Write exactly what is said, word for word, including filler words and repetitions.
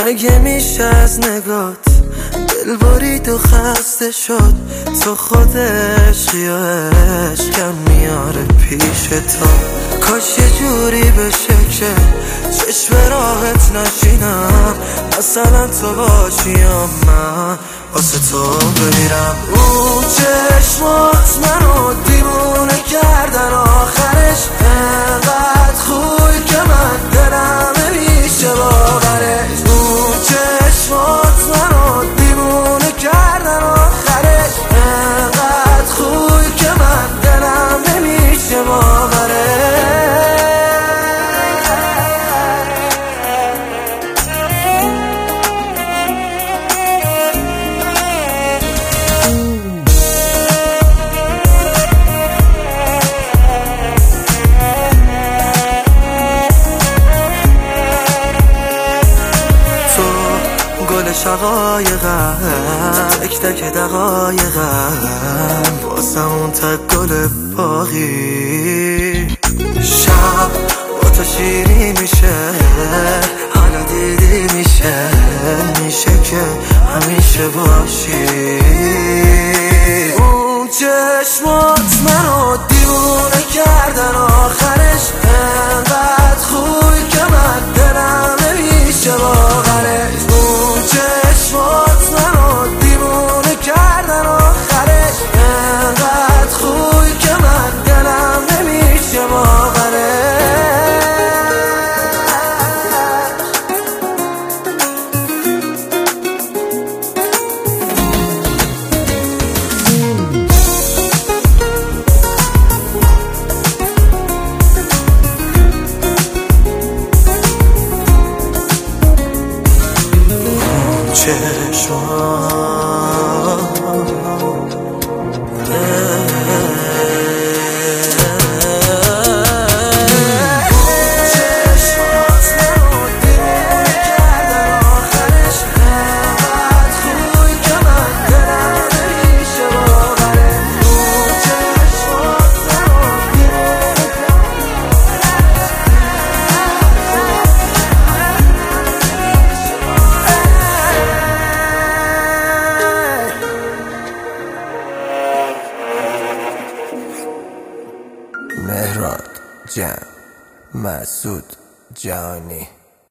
مگه میشه از نگات دل برید و خسته شد؟ تو خود عشقی و عشقم میاره پیش تو. کاش یه جوری بشه که چشم راحت نشینم، مثلا تو باشی یا من واسه تو بمیرم. اون چشمات منو دیوونه کردن، آخرش انقدر خوی که من دلم نمیشه باورش. اون چشمات منو دیوونه کردن، آخرش انقدر خوی که من دلم نمیشه باورش. گل شقایقم، تک تک دقایقم، واسه اون تک گل باقی. شب با تو شیری میشه، حالا دیدی میشه، میشه که همیشه باشی. اون چشمات منو دیوونه کردن، آخرش انقدر خوی که من دلم نمیشه باورش. اون چشمات منو دیوونه کردن، آخرش انقدر خوی که من دلم نمیشه باورش. مهران جان مسعود جانی.